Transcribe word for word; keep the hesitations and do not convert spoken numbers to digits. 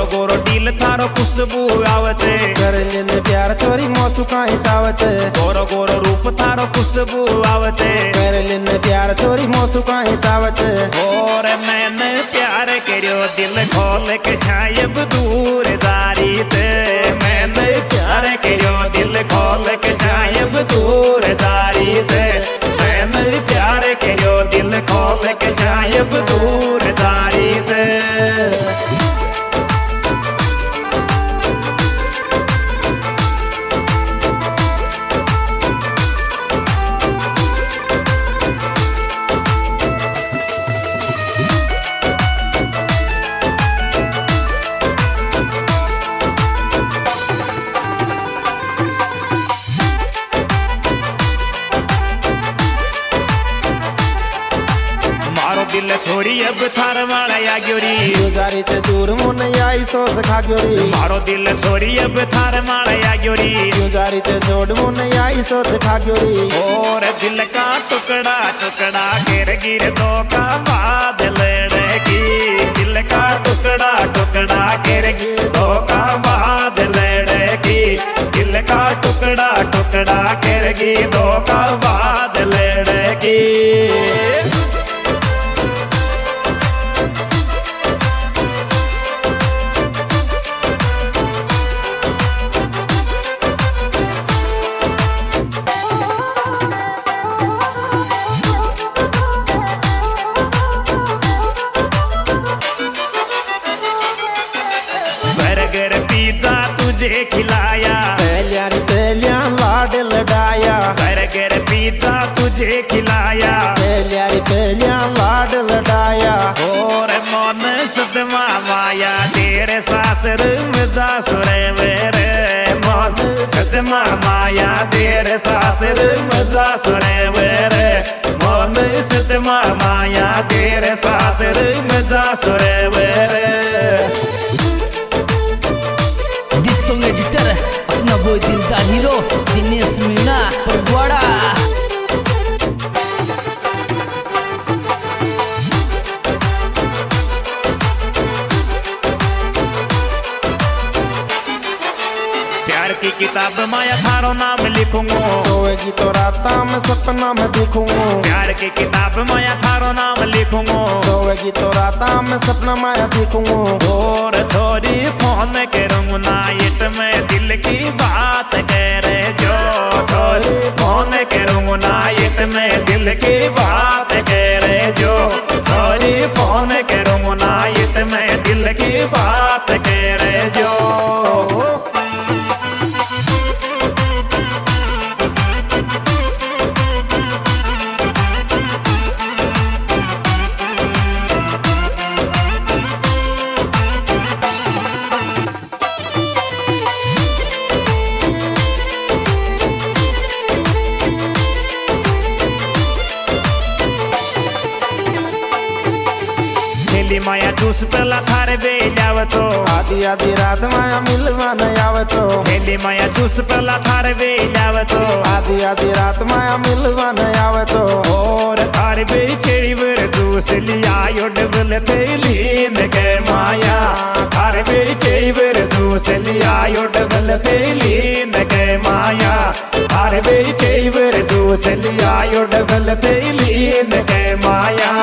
गोरो गोरो दिल थारो खुशबू आवचे कर लेन प्यार छोरी मौसू काई चावचे गोरो गोरो रूप थारो खुशबू आवचे कर लेन प्यार छोरी मौसू काई चावचे और मैंने प्यार करियो दिल खोल के शायद दूर दारी थे मैंने प्यार करियो दिल खोल के शायद दूर दारी थे मैंने प्यार करियो दिल खोल के शायद दूर दारी थे दिल छोड़ी अब थार वाला या ग्योरी गुजारी ते दूर मुन आई सोच खा ग्योरी मारो दिल छोड़ी अब थार वाला या ग्योरी गुजारी ते जोड़ मुन आई सोच खा ग्योरी और दिल का टुकड़ा टुकड़ा गिर गिर दो का बादल की दिल का टुकड़ा टुकड़ा गिर गिर दो का बादल की दिल का टुकड़ा टुकड़ा गिर गिर दो का बादल की बर्गर पिज्जा तुझे खिलाया पहलिया रे पहलिया लाड लडाया बर्गर पिज्जा तुझे खिलाया पहलिया रे पहलिया लाड लडाया और मन सदमा माया तेरे सासर मजा सुरे मेरे मन सदमा माया तेरे सासर मजा सुरे मेरे मन सदमा माया तेरे सासर मजा सुरे मेरे सॉन्ग एडिटर अपना वो दिलदार हीरो दिनेश मीना परगवाड़ा प्यार की किताब माया थारो नाम लिखूंगा सोएगी तो राता में सपना में देखूंगा प्यार की किताब माया थारो नाम लिखूंगा सोएगी तो राता में सपना माया देखूंगा और थोड़ी फोन करूंगा नाइट में दिल की बात करे जो थोड़ी फोन करूंगा नाइट में दिल की बात करे जो थोड़ी फोन करूंगा नाइट में दिल की बात करे जो माया जूस पला थारे बे जावतो आधी आधी रात माया मिलवा न आवतो हेली माया जूस पला थारे बे जावतो आधी आधी रात माया मिलवा न आवतो और थारे बे केड़ी वर जूस लिया यो डबल थैली न के माया थारे बे केड़ी वर जूस लिया यो डबल थैली न के माया थारे बे केड़ी वर जूस लिया यो डबल थैली न के माया